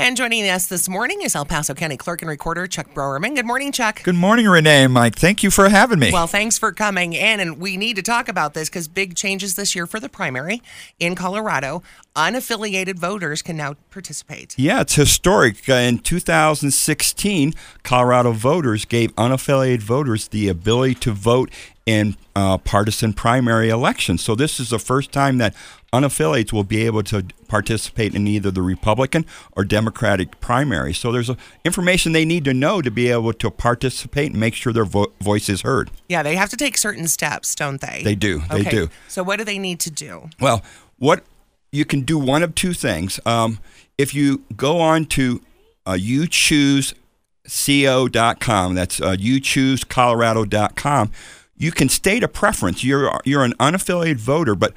And joining us this morning is El Paso County Clerk and Recorder Chuck Browerman. Good morning, Chuck. Good morning, Renee and Mike. Thank you for having me. Well, thanks for coming in, and we need to talk about this because big changes this year for the primary in Colorado. Unaffiliated voters can now participate. Yeah, it's historic. In 2016, Colorado voters gave unaffiliated voters the ability to vote in partisan primary elections. So this is the first time that unaffiliates will be able to participate in either the Republican or Democratic primary. So there's information they need to know to be able to participate and make sure their voice is heard. Yeah, they have to take certain steps, don't they? They do. They do. So what do they need to do? Well, what you can do one of two things. If you go on to youchooseco.com, that's youchoosecolorado.com, you can state a preference. You're an unaffiliated voter, but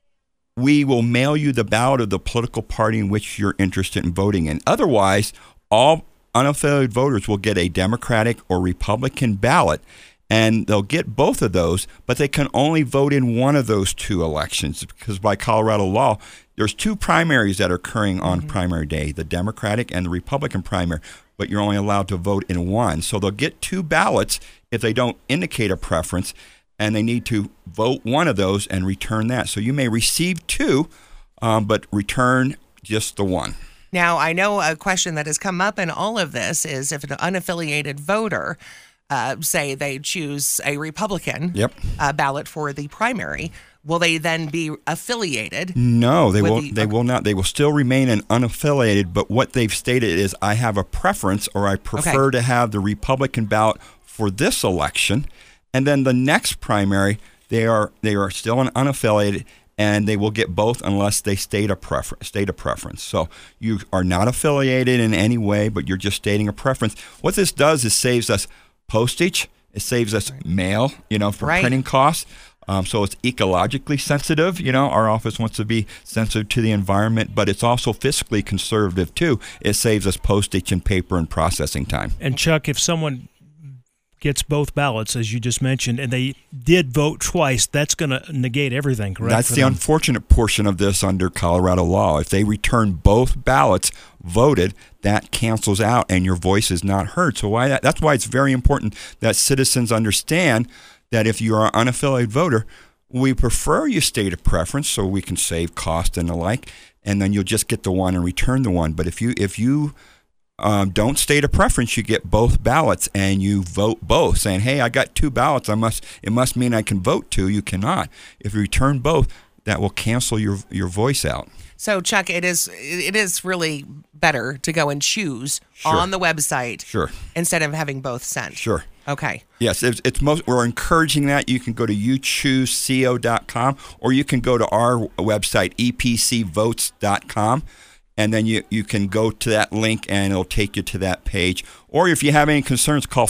we will mail you the ballot of the political party in which you're interested in voting in. Otherwise, all unaffiliated voters will get a Democratic or Republican ballot, and they'll get both of those, but they can only vote in one of those two elections because by Colorado law, there's two primaries that are occurring on primary day, the Democratic and the Republican primary, but you're only allowed to vote in one. So they'll get two ballots if they don't indicate a preference, and they need to vote one of those and return that. So you may receive two, but return just the one. Now, I know a question that has come up in all of this is if an unaffiliated voter, say they choose a Republican ballot for the primary, will they then be affiliated? No, they will. They will not. They will still remain an unaffiliated. But what they've stated is, I have a preference, or I prefer to have the Republican ballot for this election. And then the next primary, they are still an unaffiliated, and they will get both unless they state a preference. So you are not affiliated in any way, but you're just stating a preference. What this does is saves us postage. It saves us mail, for printing costs. So it's ecologically sensitive. Our office wants to be sensitive to the environment, but it's also fiscally conservative too. It saves us postage and paper and processing time. And Chuck, if someone gets both ballots, as you just mentioned, and they did vote twice, that's going to negate everything, correct? That's the unfortunate portion of this under Colorado law. If they return both ballots voted, that cancels out and your voice is not heard. So that's why it's very important that citizens understand that if you are an unaffiliated voter, we prefer you state a preference so we can save cost and the like, and then you'll just get the one and return the one. But if you don't state a preference, you get both ballots and you vote both, saying, hey, I got two ballots, it must mean I can vote two. You cannot. If you return both, that will cancel your voice out. So, Chuck, it is really better to go and choose on the website instead of having both sent. Sure. Okay. Yes, we're encouraging that. You can go to youchooseco.com, or you can go to our website, epcvotes.com. And then you can go to that link and it'll take you to that page. Or if you have any concerns, call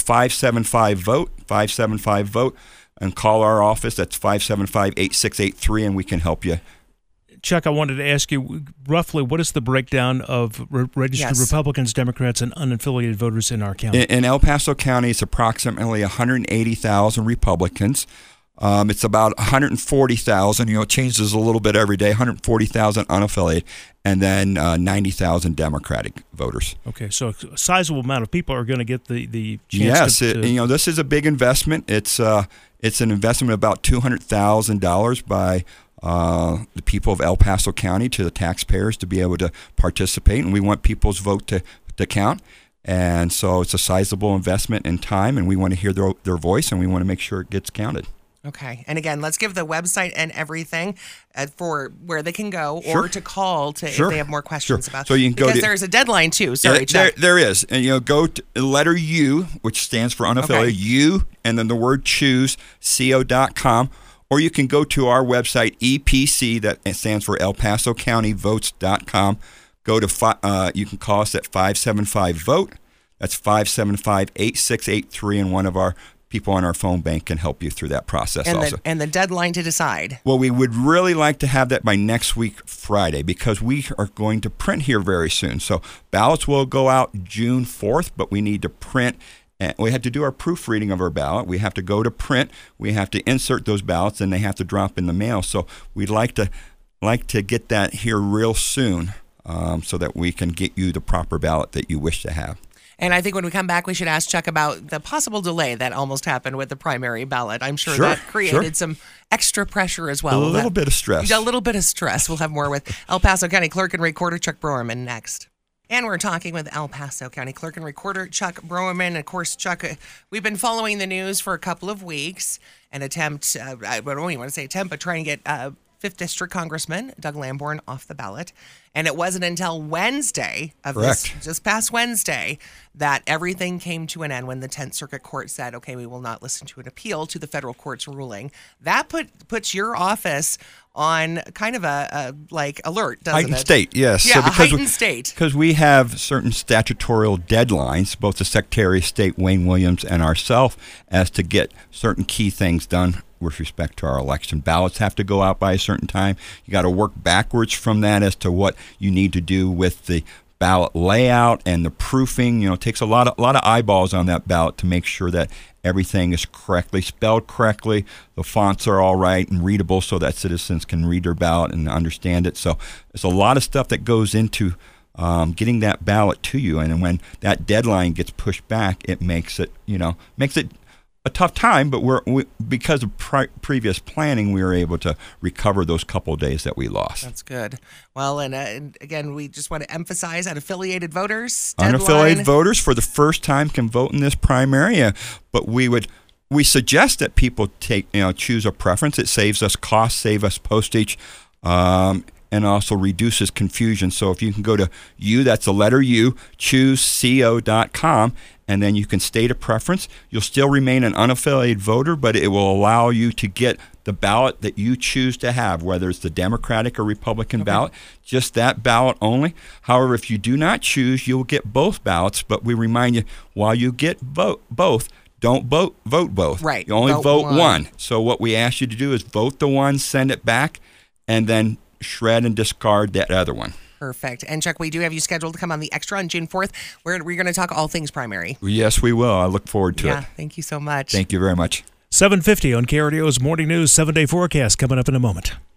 575-VOTE, and call our office. That's 575-8683, and we can help you. Chuck, I wanted to ask you, roughly, what is the breakdown of registered Republicans, Democrats, and unaffiliated voters in our county? In El Paso County, it's approximately 180,000 Republicans. It's about 140,000, it changes a little bit every day, 140,000 unaffiliated, and then 90,000 Democratic voters. Okay, so a sizable amount of people are going to get the chance Yes, to... this is a big investment. It's an investment of about $200,000 by the people of El Paso County to the taxpayers to be able to participate, and we want people's vote to count. And so it's a sizable investment in time, and we want to hear their voice, and we want to make sure it gets counted. Okay. And again, let's give the website and everything for where they can go or to call if they have more questions about it. So you can go because there's a deadline too. Sorry, Chuck. There is. And go to the letter U, which stands for unaffiliated, U, and then the word choose, co.com. Or you can go to our website, EPC, that stands for El Paso County Votes.com. You can call us at 575-VOTE. That's 575-8683, and one of our people on our phone bank can help you through that process also. And the deadline to decide? Well, we would really like to have that by next week, Friday, because we are going to print here very soon. So ballots will go out June 4th, but we need to print. And we have to do our proofreading of our ballot. We have to go to print. We have to insert those ballots, and they have to drop in the mail. So we'd like to get that here real soon. so that we can get you the proper ballot that you wish to have. And I think when we come back, we should ask Chuck about the possible delay that almost happened with the primary ballot. I'm sure that created some extra pressure as well. A little bit of stress. A little bit of stress. We'll have more with El Paso County Clerk and Recorder Chuck Broerman next. And we're talking with El Paso County Clerk and Recorder Chuck Broerman. Of course, Chuck, we've been following the news for a couple of weeks and I don't even want to say attempt, but try and get 5th District Congressman Doug Lamborn off the ballot. And it wasn't until Wednesday just past Wednesday, that everything came to an end when the 10th Circuit Court said, okay, we will not listen to an appeal to the federal court's ruling. That puts your office on kind of a alert, doesn't heightened it? State, yes. Yeah, so heightened state. Because we have certain statutory deadlines, both the Secretary of State, Wayne Williams, and ourselves, as to get certain key things done with respect to our election. Ballots have to go out by a certain time. You got to work backwards from that as to what you need to do with the ballot layout and the proofing. It takes a lot of eyeballs on that ballot to make sure that everything is correctly spelled correctly, the fonts are all right and readable so that citizens can read their ballot and understand it. So there's a lot of stuff that goes into getting that ballot to you, and when that deadline gets pushed back, it makes it a tough time, but because of previous planning, we were able to recover those couple of days that we lost. That's good. Well, and again, we just want to emphasize unaffiliated voters. Unaffiliated voters for the first time can vote in this primary, but we suggest that people choose a preference. It saves us costs, saves us postage, and also reduces confusion. So if you can go to that's the letter U, chooseco.com, and then you can state a preference. You'll still remain an unaffiliated voter, but it will allow you to get the ballot that you choose to have, whether it's the Democratic or Republican ballot, just that ballot only. However, if you do not choose, you'll get both ballots, but we remind you, while you get both, don't vote both. Right. You only vote one. So what we ask you to do is vote the one, send it back, and then shred and discard that other one. Perfect. And Chuck, we do have you scheduled to come on the Extra on June 4th, where we're going to talk all things primary. Yes, we will. I look forward to it. Thank you so much. Thank you very much. 7:50 on KRDO's Morning News 7-day forecast coming up in a moment.